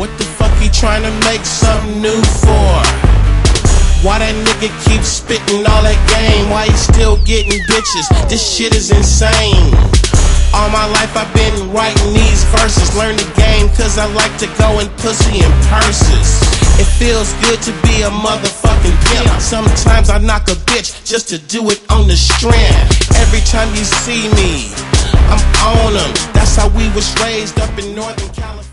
What the fuck he trying to make something new for? Why that nigga keep spitting all that game? Why he still getting bitches? This shit is insane. All my life I've been writing these verses. Learn the game cause I like to go in pussy and purses. It feels good to be a motherfucking pimp. Sometimes I knock a bitch just to do it on the strand. Every time you see me, I'm on them. That's how we was raised up in Northern California.